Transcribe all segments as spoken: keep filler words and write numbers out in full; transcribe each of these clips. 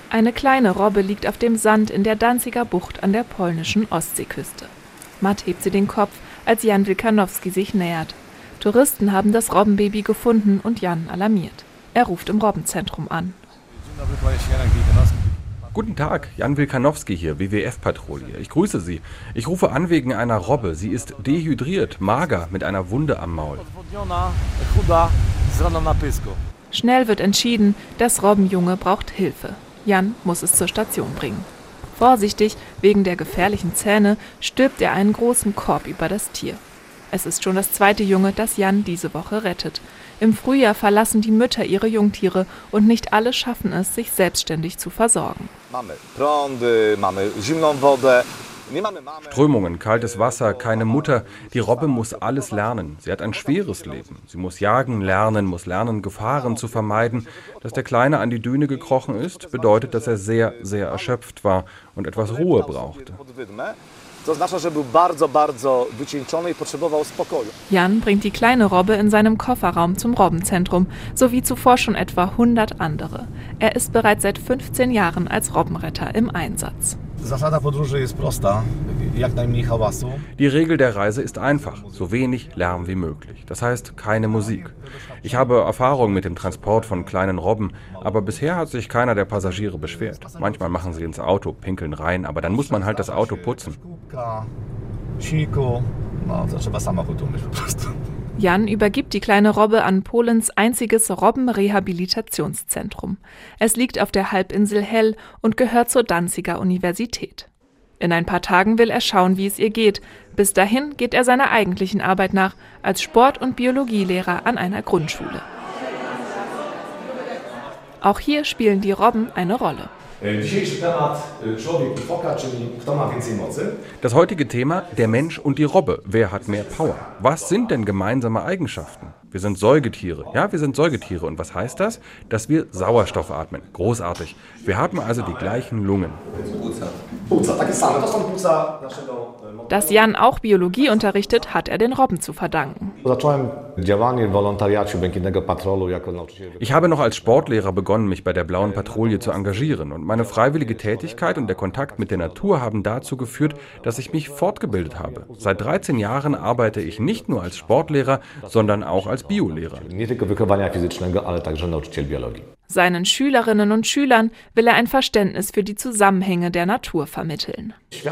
Eine kleine Robbe liegt auf dem Sand in der Danziger Bucht an der polnischen Ostseeküste. Matt hebt sie den Kopf, als Jan Wilkanowski sich nähert. Touristen haben das Robbenbaby gefunden und Jan alarmiert. Er ruft im Robbenzentrum an. Guten Tag, Jan Wilkanowski hier, W W F-Patrouille. Ich grüße Sie. Ich rufe an wegen einer Robbe. Sie ist dehydriert, mager, mit einer Wunde am Maul. Schnell wird entschieden, das Robbenjunge braucht Hilfe. Jan muss es zur Station bringen. Vorsichtig, wegen der gefährlichen Zähne, stülpt er einen großen Korb über das Tier. Es ist schon das zweite Junge, das Jan diese Woche rettet. Im Frühjahr verlassen die Mütter ihre Jungtiere und nicht alle schaffen es, sich selbstständig zu versorgen. Strömungen, kaltes Wasser, keine Mutter. Die Robbe muss alles lernen. Sie hat ein schweres Leben. Sie muss jagen lernen, muss lernen, Gefahren zu vermeiden. Dass der Kleine an die Düne gekrochen ist, bedeutet, dass er sehr, sehr erschöpft war und etwas Ruhe brauchte. Jan bringt die kleine Robbe in seinem Kofferraum zum Robbenzentrum, sowie zuvor schon etwa hundert andere. Er ist bereits seit fünfzehn Jahren als Robbenretter im Einsatz. Die Regel der Reise ist einfach, so wenig Lärm wie möglich. Das heißt, keine Musik. Ich habe Erfahrung mit dem Transport von kleinen Robben, aber bisher hat sich keiner der Passagiere beschwert. Manchmal machen sie ins Auto, pinkeln rein, aber dann muss man halt das Auto putzen. Jan übergibt die kleine Robbe an Polens einziges Robbenrehabilitationszentrum. Es liegt auf der Halbinsel Hel und gehört zur Danziger Universität. In ein paar Tagen will er schauen, wie es ihr geht. Bis dahin geht er seiner eigentlichen Arbeit nach, als Sport- und Biologielehrer an einer Grundschule. Auch hier spielen die Robben eine Rolle. Das heutige Thema, der Mensch und die Robbe. Wer hat mehr Power? Was sind denn gemeinsame Eigenschaften? Wir sind Säugetiere. Ja, wir sind Säugetiere. Und was heißt das? Dass wir Sauerstoff atmen. Großartig. Wir haben also die gleichen Lungen. Dass Jan auch Biologie unterrichtet, hat er den Robben zu verdanken. Ich habe noch als Sportlehrer begonnen, mich bei der Blauen Patrouille zu engagieren. Und meine freiwillige Tätigkeit und der Kontakt mit der Natur haben dazu geführt, dass ich mich fortgebildet habe. Seit dreizehn Jahren arbeite ich nicht nur als Sportlehrer, sondern auch als Biolehrer. Seinen Schülerinnen und Schülern will er ein Verständnis für die Zusammenhänge der Natur vermitteln.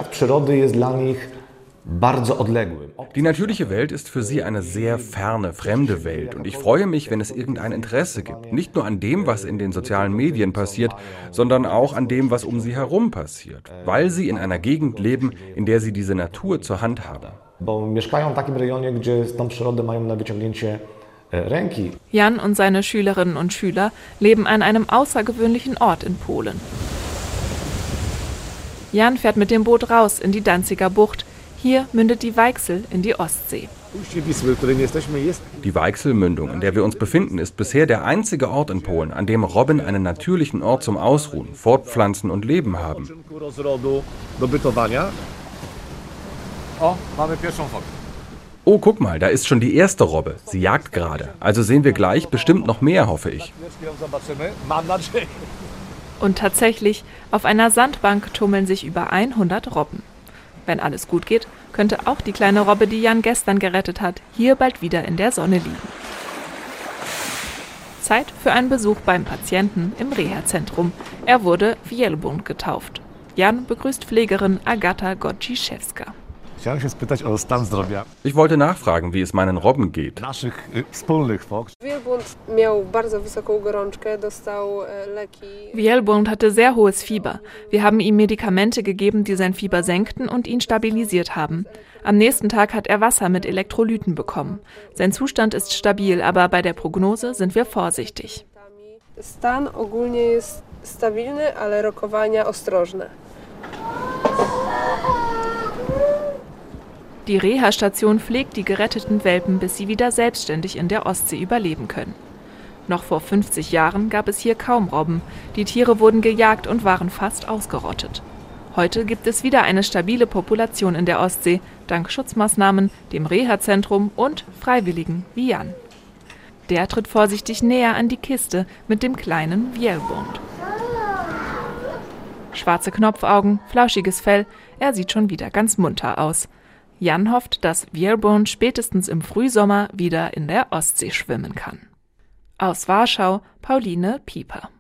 Die natürliche Welt ist für sie eine sehr ferne, fremde Welt und ich freue mich, wenn es irgendein Interesse gibt. Nicht nur an dem, was in den sozialen Medien passiert, sondern auch an dem, was um sie herum passiert, weil sie in einer Gegend leben, in der sie diese Natur zur Hand haben. Jan und seine Schülerinnen und Schüler leben an einem außergewöhnlichen Ort in Polen. Jan fährt mit dem Boot raus in die Danziger Bucht. Hier mündet die Weichsel in die Ostsee. Die Weichselmündung, in der wir uns befinden, ist bisher der einzige Ort in Polen, an dem Robben einen natürlichen Ort zum Ausruhen, Fortpflanzen und Leben haben. Oh, guck mal, da ist schon die erste Robbe. Sie jagt gerade. Also sehen wir gleich bestimmt noch mehr, hoffe ich. Und tatsächlich, auf einer Sandbank tummeln sich über hundert Robben. Wenn alles gut geht, könnte auch die kleine Robbe, die Jan gestern gerettet hat, hier bald wieder in der Sonne liegen. Zeit für einen Besuch beim Patienten im Reha-Zentrum. Er wurde Wielbłąd getauft. Jan begrüßt Pflegerin Agata Godziszewska. Ich wollte nachfragen, wie es meinen Robben geht. Wielbłąd hatte sehr hohes Fieber. Wir haben ihm Medikamente gegeben, die sein Fieber senkten und ihn stabilisiert haben. Am nächsten Tag hat er Wasser mit Elektrolyten bekommen. Sein Zustand ist stabil, aber bei der Prognose sind wir vorsichtig. Stan ogólnie jest stabilny, ale rokowania ostrożne. Die Reha-Station pflegt die geretteten Welpen, bis sie wieder selbstständig in der Ostsee überleben können. Noch vor fünfzig Jahren gab es hier kaum Robben. Die Tiere wurden gejagt und waren fast ausgerottet. Heute gibt es wieder eine stabile Population in der Ostsee, dank Schutzmaßnahmen, dem Reha-Zentrum und Freiwilligen wie Jan. Der tritt vorsichtig näher an die Kiste mit dem kleinen Wielbłąd. Schwarze Knopfaugen, flauschiges Fell, er sieht schon wieder ganz munter aus. Jan hofft, dass Vierborn spätestens im Frühsommer wieder in der Ostsee schwimmen kann. Aus Warschau, Pauline Pieper.